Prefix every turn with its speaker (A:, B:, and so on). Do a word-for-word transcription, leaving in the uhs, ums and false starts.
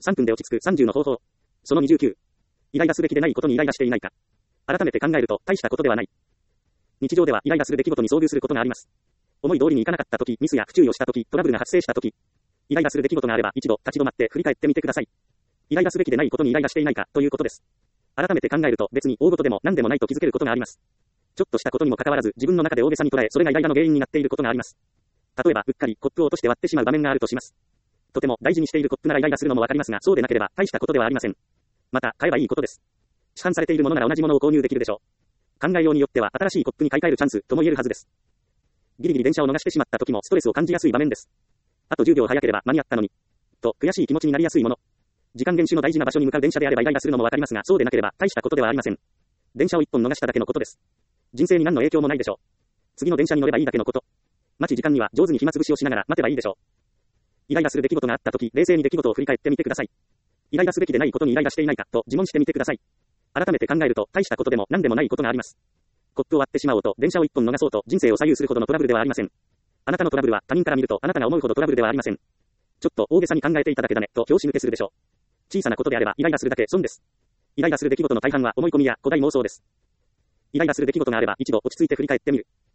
A: さんぷんで落ち着くさんじゅうの方法。そのにじゅうきゅう。イライラすべきでないことにイライラしていないか。改めて考えると大したことではない。日常ではイライラする出来事に遭遇することがあります。思い通りにいかなかったとき、ミスや不注意をしたとき、トラブルが発生したとき、イライラする出来事があれば一度立ち止まって振り返ってみてください。イライラすべきでないことにイライラしていないかということです。改めて考えると別に大事でも何でもないと気づけることがあります。ちょっとしたことにもかかわらず自分の中で大げさに捉え、それがイライラの原因になっていることがあります。例えばうっかりコップを落として割ってしまう場面があるとします。とても大事にしているコップならイライラするのもわかりますが、そうでなければ大したことではありません。また買えばいいことです。市販されているものなら同じものを購入できるでしょう。考えようによっては新しいコップに買い替えるチャンスとも言えるはずです。ギリギリ電車を逃してしまった時もストレスを感じやすい場面です。あとじゅうびょう早ければ間に合ったのに。と悔しい気持ちになりやすいもの。時間厳守の大事な場所に向かう電車であればイライラするのもわかりますが、そうでなければ大したことではありません。電車を一本逃しただけのことです。人生に何の影響もないでしょう。次の電車に乗ればいいだけのこと。待ち時間には上手に暇つぶしをしながら待てばいいでしょう。イライラする出来事があった時、冷静に出来事を振り返ってみてください。イライラすべきでないことにイライラしていないかと自問してみてください。改めて考えると大したことでも何でもないことがあります。コップを割ってしまおうと電車を一本逃そうと人生を左右するほどのトラブルではありません。あなたのトラブルは他人から見るとあなたが思うほどトラブルではありません。ちょっと大げさに考えていただけだねと拍子抜けするでしょう。小さなことであればイライラするだけ損です。イライラする出来事の大半は思い込みや古代妄想です。イライラする出来事があれば一度落ち着いて振り返ってみる。